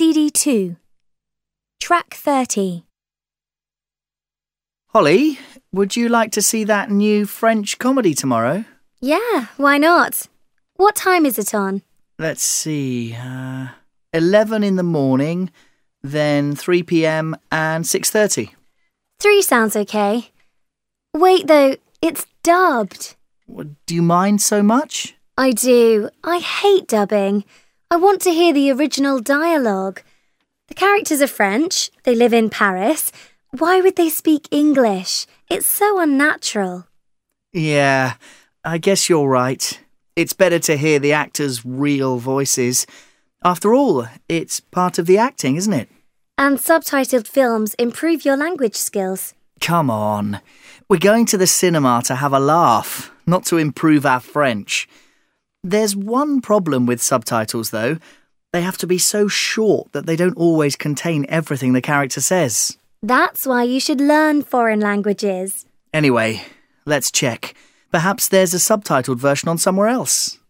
CD2. Track 30. Holly, would you like to see that new French comedy tomorrow? Yeah, why not? What time is it on? Let's see, 11 in the morning, then 3 p.m. and 6:30. 3 sounds okay. Wait though, it's dubbed. Do you mind so much? I do. I hate dubbing. I want to hear the original dialogue. The characters are French, they live in Paris. Why would they speak English? It's so unnatural. Yeah, I guess you're right. It's better to hear the actors' real voices. After all, it's part of the acting, isn't it? And subtitled films improve your language skills. Come on. We're going to the cinema to have a laugh, not to improve our French. There's one problem with subtitles, though. They have to be so short that they don't always contain everything the character says. That's why you should learn foreign languages. Anyway, let's check. Perhaps there's a subtitled version on somewhere else.